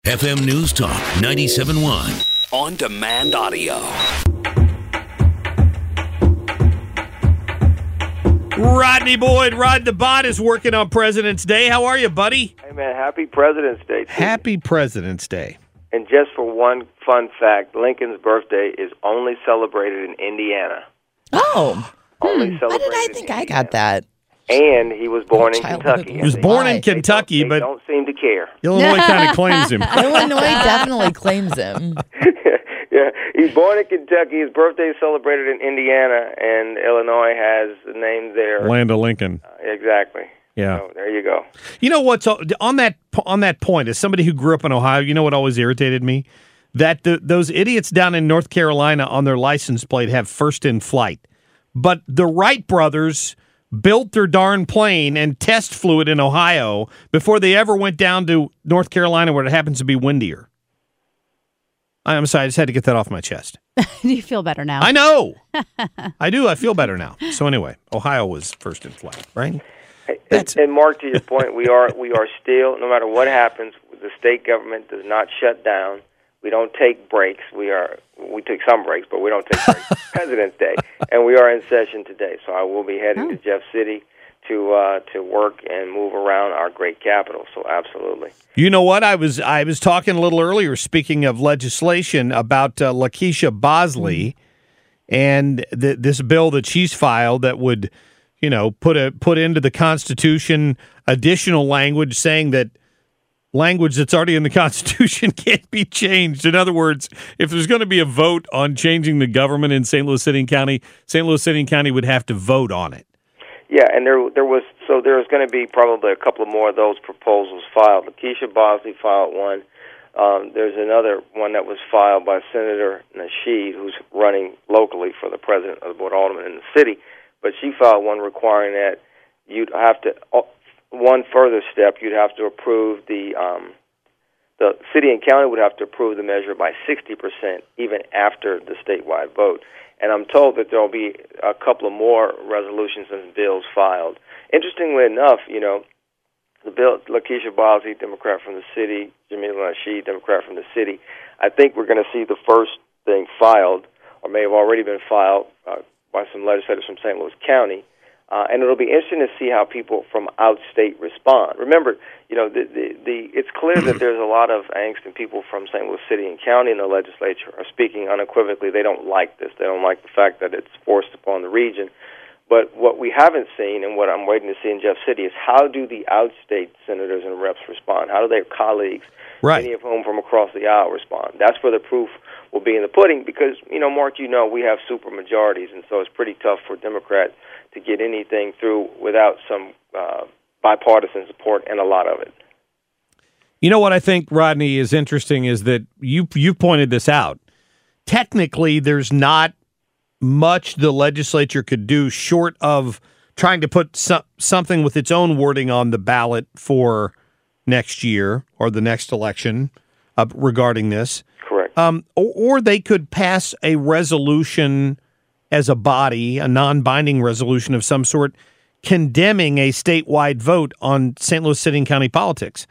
FM News Talk 97.1. On demand audio. Rodney Boyd, Rod the Bot, is working on President's Day. How are you, buddy? Hey, man, happy President's Day. Happy President's Day. And just for one fun fact, Lincoln's birthday is only celebrated in Indiana. Oh. Only Why celebrated did I in think I Indiana. got that? And he was born in Childhood Kentucky. He was born in Kentucky, They but don't seem to care. Illinois kind of claims him. Illinois definitely claims him. Yeah, he's born in Kentucky. His birthday is celebrated in Indiana, and Illinois has the name there. Land of Lincoln. Exactly. Yeah. So there you go. You know what's on that point? As somebody who grew up in Ohio, you know what always irritated me? That those idiots down in North Carolina on their license plate have first in flight, but the Wright brothers built their darn plane and test flew it in Ohio before they ever went down to North Carolina where it happens to be windier. I'm sorry, I just had to get that off my chest. Do you feel better now? I know. I do. I feel better now. So anyway, Ohio was first in flight, right? And Mark, to your point, we are still, no matter what happens, the state government does not shut down. We don't take breaks. We take some breaks, but we don't take breaks. President's Day, and we are in session today. So I will be heading to Jeff City to work and move around our great capital. So absolutely. You know what? I was talking a little earlier, speaking of legislation, about Lakeisha Bosley and this bill that she's filed that would, put into the Constitution additional language saying that language that's already in the Constitution can't be changed. In other words, if there's going to be a vote on changing the government in St. Louis City County, St. Louis City County would have to vote on it. Yeah, and there's going to be probably a couple of more of those proposals filed. Lakeisha Bosley filed one. There's another one that was filed by Senator Nasheed, who's running locally for the president of the Board of Aldermen in the city. But she filed one requiring that you'd have to, one further step, you'd have to approve the city and county would have to approve the measure by 60% even after the statewide vote. And I'm told that there will be a couple of more resolutions and bills filed. Interestingly enough, the bill, Lakeisha Bosley, Democrat from the city, Jamila Nasheed, Democrat from the city, I think we're going to see the first thing filed, or may have already been filed, by some legislators from St. Louis County. And it'll be interesting to see how people from outstate respond. Remember, it's clear that there's a lot of angst and people from St. Louis City and County in the legislature are speaking unequivocally. They don't like this. They don't like the fact that it's forced upon the region. But what we haven't seen and what I'm waiting to see in Jeff City is how do the outstate senators and reps respond? How do their colleagues, many of whom from across the aisle, respond? That's where the proof will be in the pudding because, Mark, we have super majorities, and so it's pretty tough for Democrats to get anything through without some bipartisan support, and a lot of it. You know what I think, Rodney, is interesting is that you pointed this out. Technically, there's not much the legislature could do short of trying to put something with its own wording on the ballot for next year or the next election regarding this. Correct. Or they could pass a resolution as a body, a non-binding resolution of some sort, condemning a statewide vote on St. Louis City and County politics.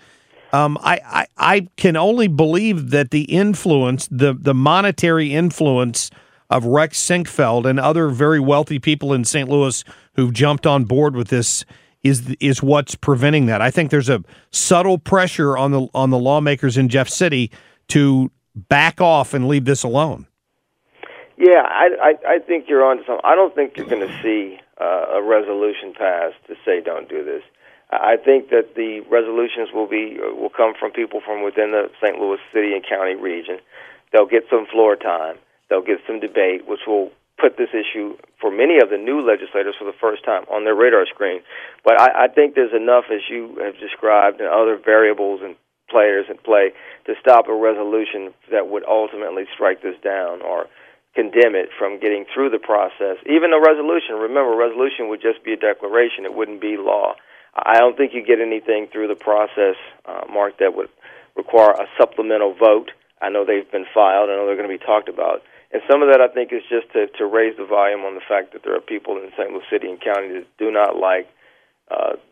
I can only believe that the influence, the monetary influence of Rex Sinkfeld and other very wealthy people in St. Louis who've jumped on board with this is what's preventing that. I think there's a subtle pressure on the lawmakers in Jeff City to back off and leave this alone. Yeah, I think you're on to something. I don't think you're going to see a resolution passed to say don't do this. I think that the resolutions will come from people from within the St. Louis City and County region. They'll get some floor time. They'll get some debate, which will put this issue for many of the new legislators for the first time on their radar screen. But I think there's enough, as you have described, and other variables and players at play to stop a resolution that would ultimately strike this down or condemn it from getting through the process. Even a resolution, remember, a resolution would just be a declaration. It wouldn't be law. I don't think you get anything through the process, Mark, that would require a supplemental vote. I know they've been filed. I know they're going to be talked about. And some of that, I think, is just to raise the volume on the fact that there are people in St. Louis City and County that do not like the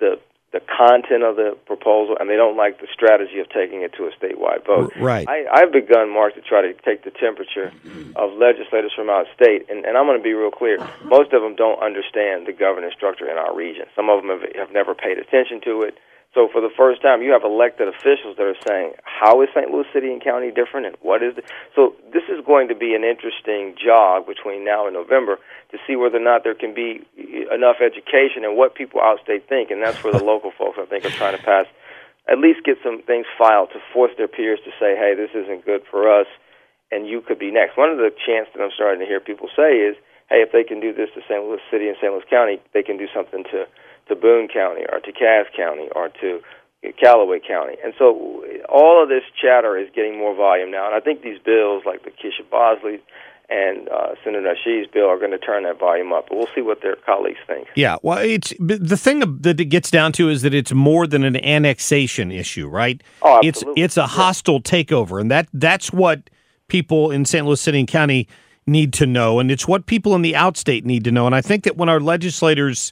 the content of the proposal, and they don't like the strategy of taking it to a statewide vote. Right. I've begun, Mark, to try to take the temperature of legislators from out of state, and I'm going to be real clear. Most of them don't understand the governance structure in our region. Some of them have never paid attention to it. So for the first time, you have elected officials that are saying, how is St. Louis City and County different, and what is it? So this is going to be an interesting jog between now and November to see whether or not there can be enough education and what people outstate think, and that's where the local folks, I think, are trying to pass, at least get some things filed to force their peers to say, hey, this isn't good for us, and you could be next. One of the chants that I'm starting to hear people say is, hey, if they can do this to St. Louis City and St. Louis County, they can do something to Boone County or to Cass County or to Callaway County. And so all of this chatter is getting more volume now, and I think these bills like the Keisha Bosley and Senator Nasheed's bill are going to turn that volume up. But we'll see what their colleagues think. Yeah, well, it's the thing that it gets down to is that it's more than an annexation issue, right? Oh, absolutely. It's a hostile takeover, and that's what people in St. Louis City and County need to know, and it's what people in the outstate need to know. And I think that when our legislators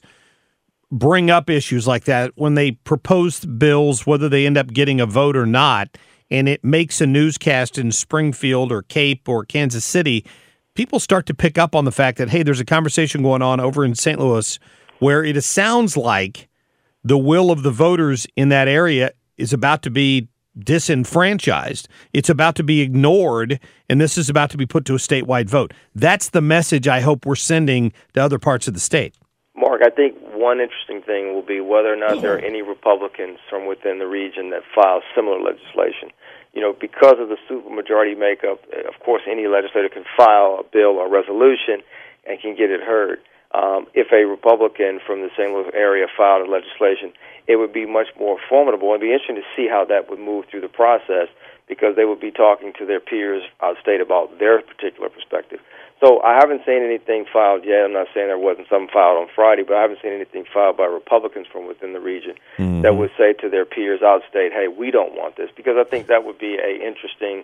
bring up issues like that, when they propose bills, whether they end up getting a vote or not, and it makes a newscast in Springfield or Cape or Kansas City, people start to pick up on the fact that, hey, there's a conversation going on over in St. Louis where it sounds like the will of the voters in that area is about to be disenfranchised. It's about to be ignored, and this is about to be put to a statewide vote. That's the message I hope we're sending to other parts of the state. Mark, I think one interesting thing will be whether or not there are any Republicans from within the region that file similar legislation. You know, because of the supermajority makeup, of course, any legislator can file a bill or resolution and can get it heard. If a Republican from the St. Louis area filed a legislation, it would be much more formidable. It'd be interesting to see how that would move through the process because they would be talking to their peers out of state about their particular perspective. So I haven't seen anything filed yet. I'm not saying there wasn't some filed on Friday, but I haven't seen anything filed by Republicans from within the region that would say to their peers out of state, hey, we don't want this, because I think that would be an interesting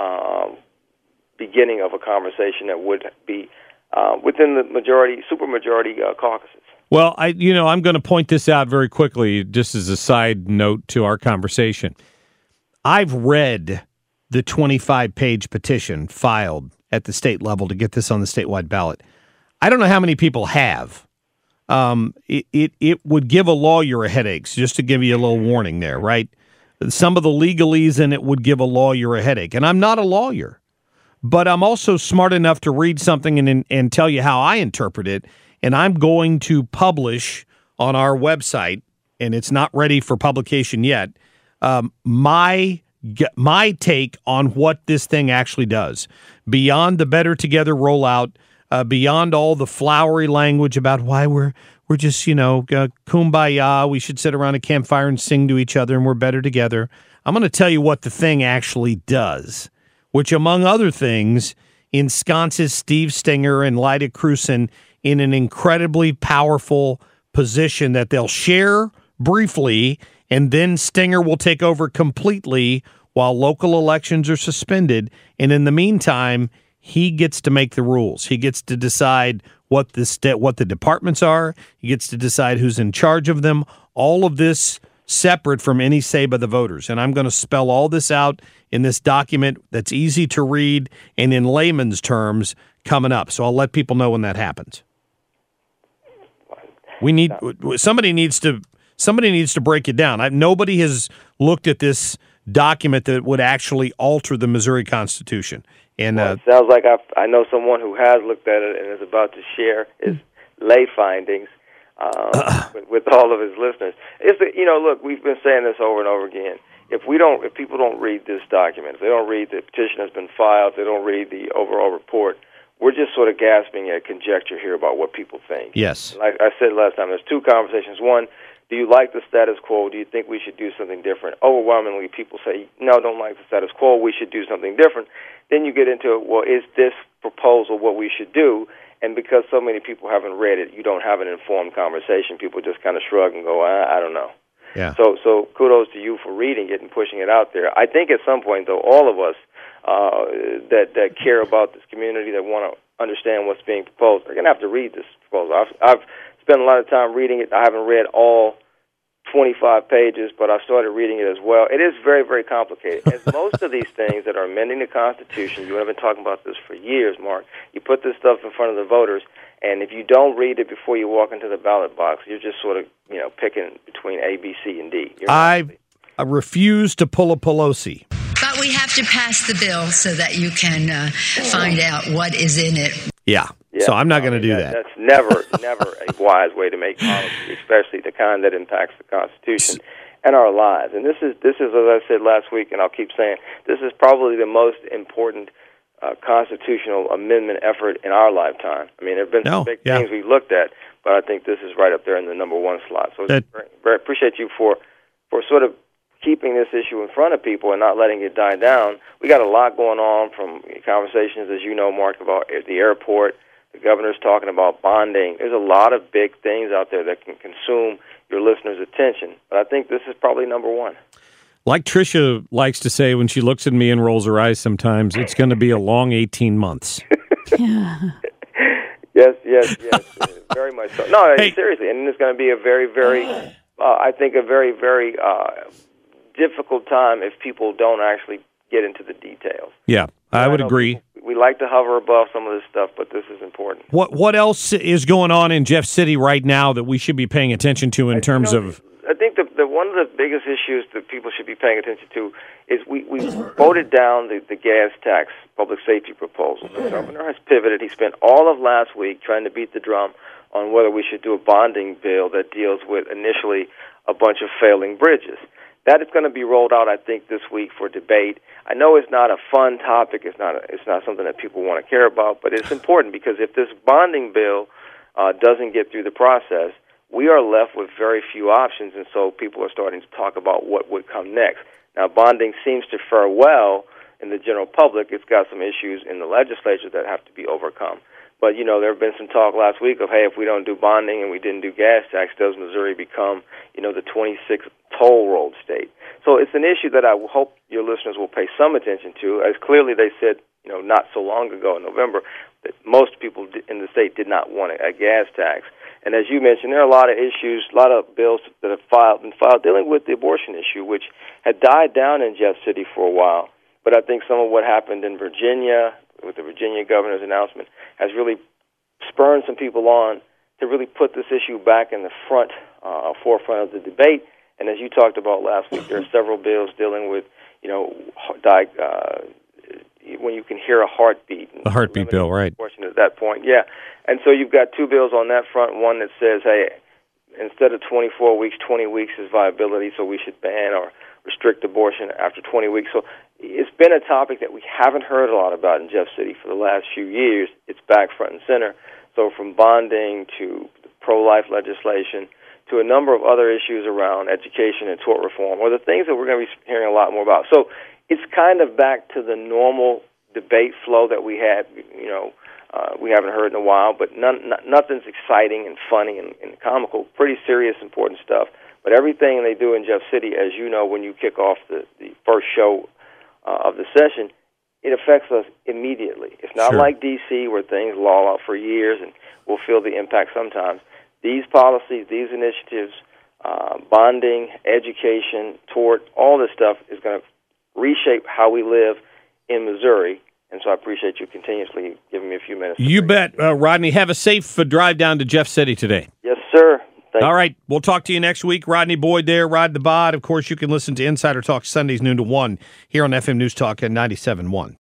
beginning of a conversation that would be within the supermajority caucuses. Well, I'm going to point this out very quickly, just as a side note to our conversation. I've read the 25-page petition filed at the state level to get this on the statewide ballot. I don't know how many people have. It would give a lawyer a headache, so just to give you a little warning there, right? Some of the legalese in it would give a lawyer a headache. And I'm not a lawyer, but I'm also smart enough to read something and tell you how I interpret it. And I'm going to publish on our website, and it's not ready for publication yet, my take on what this thing actually does. Beyond the Better Together rollout, beyond all the flowery language about why we're just, kumbaya, we should sit around a campfire and sing to each other and we're better together. I'm going to tell you what the thing actually does, which, among other things, ensconces Steve Stenger and Lyda Krewson in an incredibly powerful position that they'll share briefly, and then Stenger will take over completely while local elections are suspended. And in the meantime, he gets to make the rules. He gets to decide what the departments are. He gets to decide who's in charge of them. All of this separate from any say by the voters. And I'm going to spell all this out in this document that's easy to read and in layman's terms coming up. So I'll let people know when that happens. Somebody needs to break it down. Nobody has looked at this document that would actually alter the Missouri Constitution. And it sounds like I know someone who has looked at it and is about to share his lay findings with all of his listeners. Look, we've been saying this over and over again. If people don't read this document, if they don't read the petition that's been filed, if they don't read the overall report, we're just sort of gasping at conjecture here about what people think. Yes. Like I said last time, there's two conversations. One, do you like the status quo? Do you think we should do something different? Overwhelmingly, people say, no, don't like the status quo. We should do something different. Then you get into, well, is this proposal what we should do? And because so many people haven't read it, you don't have an informed conversation. People just kind of shrug and go, I don't know. Yeah. So kudos to you for reading it and pushing it out there. I think at some point, though, all of us that care about this community, that want to understand what's being proposed, are going to have to read this proposal. I've spent a lot of time reading it. I haven't read all 25 pages, but I started reading it as well. It is very, very complicated. As most of these things that are amending the Constitution, you have been talking about this for years, Mark. You put this stuff in front of the voters, and if you don't read it before you walk into the ballot box, you're just sort of, picking between A, B, C, and D. I refuse to pull a Pelosi. But we have to pass the bill so that you can find out what is in it. Yeah. So I'm not going to do that. That's never a wise way to make policy, especially the kind that impacts the Constitution and our lives. And this is, as I said last week, and I'll keep saying, this is probably the most important constitutional amendment effort in our lifetime. I mean, there have been some big things we've looked at, but I think this is right up there in the number one slot. So very appreciate you for sort of keeping this issue in front of people and not letting it die down. We got a lot going on, from conversations, as you know, Mark, about the airport. The governor's talking about bonding. There's a lot of big things out there that can consume your listeners' attention. But I think this is probably number one. Like Tricia likes to say when she looks at me and rolls her eyes sometimes, it's going to be a long 18 months. Yes, very much so. No, seriously, and it's going to be a very, very, I think a very, very difficult time if people don't actually get into the details. Yeah, I would agree. We like to hover above some of this stuff, but this is important. What else is going on in Jeff City right now that we should be paying attention to in terms of... I think the one of the biggest issues that people should be paying attention to is we voted down the gas tax public safety proposal. The governor has pivoted. He spent all of last week trying to beat the drum on whether we should do a bonding bill that deals with initially a bunch of failing bridges. That is going to be rolled out, I think, this week for debate. I know it's not a fun topic. It's not something that people want to care about, but it's important because if this bonding bill doesn't get through the process, we are left with very few options, and so people are starting to talk about what would come next. Now, bonding seems to fare well in the general public. It's got some issues in the legislature that have to be overcome. But, there have been some talk last week of, hey, if we don't do bonding and we didn't do gas tax, does Missouri become, the 26th toll road state? So it's an issue that I hope your listeners will pay some attention to, as clearly they said, not so long ago in November, that most people in the state did not want a gas tax. And as you mentioned, there are a lot of issues, a lot of bills that have been filed dealing with the abortion issue, which had died down in Jeff City for a while. But I think some of what happened in Virginia, with the Virginia governor's announcement, has really spurred some people on to really put this issue back in the forefront of the debate. And as you talked about last week, there are several bills dealing with, when you can hear a heartbeat. The heartbeat bill, right. At that point, yeah. And so you've got two bills on that front, one that says, hey, instead of 24 weeks, 20 weeks is viability, so we should ban or restrict abortion after 20 weeks. So it's been a topic that we haven't heard a lot about in Jeff City for the last few years. It's back front and center. So from bonding to pro-life legislation to a number of other issues around education and tort reform, or the things that we're going to be hearing a lot more about. So it's kind of back to the normal debate flow that we had, we haven't heard in a while, but nothing's exciting and funny and comical, pretty serious, important stuff. But everything they do in Jeff City, as you know, when you kick off the first show of the session, it affects us immediately. It's not like D.C. where things lull out for years and we'll feel the impact sometimes. These policies, these initiatives, bonding, education, tort, all this stuff is going to reshape how we live in Missouri. And so I appreciate you continuously giving me a few minutes. You bet, Rodney. Have a safe drive down to Jeff City today. Yes, sir. Thank All right. We'll talk to you next week. Rodney Boyd there, Ride the Bod. Of course, you can listen to Insider Talk Sundays noon to 1 here on FM News Talk at 97.1.